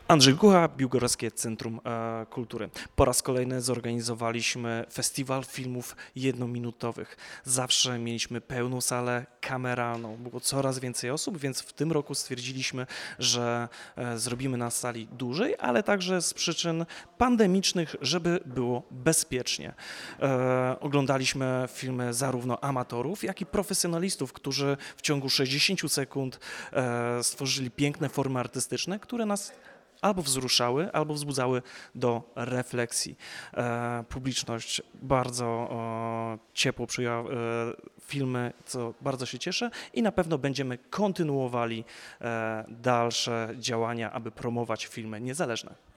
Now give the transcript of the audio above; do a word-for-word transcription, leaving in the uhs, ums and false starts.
Andrzej Gucha, Biłgorajskie Centrum e, Kultury. Po raz kolejny zorganizowaliśmy festiwal filmów jednominutowych. Zawsze mieliśmy pełną salę kameralną. Było coraz więcej osób, więc w tym roku stwierdziliśmy, że e, zrobimy na sali dłużej, ale także z przyczyn pandemicznych, żeby było bezpiecznie. E, oglądaliśmy filmy zarówno amatorów, jak i profesjonalistów, którzy w ciągu sześćdziesięciu sekund e, stworzyli piękne formy artystyczne, które nas albo wzruszały, albo wzbudzały do refleksji. E, publiczność bardzo e, ciepło przyjęła e, filmy, co bardzo się cieszę i na pewno będziemy kontynuowali e, dalsze działania, aby promować filmy niezależne.